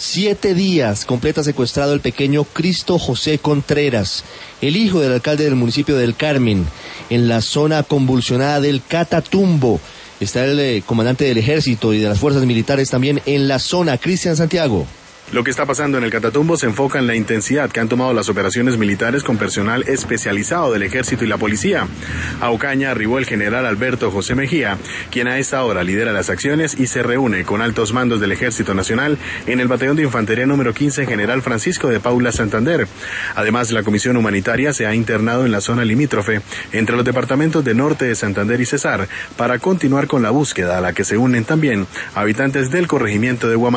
7 días completa secuestrado el pequeño Cristo José Contreras, el hijo del alcalde del municipio del Carmen, en la zona convulsionada del Catatumbo. Está el comandante del ejército y de las fuerzas militares también en la zona. Cristian Santiago. Lo que está pasando en el Catatumbo se enfoca en la intensidad que han tomado las operaciones militares con personal especializado del ejército y la policía. A Ocaña arribó el general Alberto José Mejía, quien a esta hora lidera las acciones y se reúne con altos mandos del Ejército Nacional en el batallón de infantería número 15 General Francisco de Paula Santander. Además, la Comisión Humanitaria se ha internado en la zona limítrofe entre los departamentos de Norte de Santander y Cesar para continuar con la búsqueda a la que se unen también habitantes del corregimiento de Guamaní.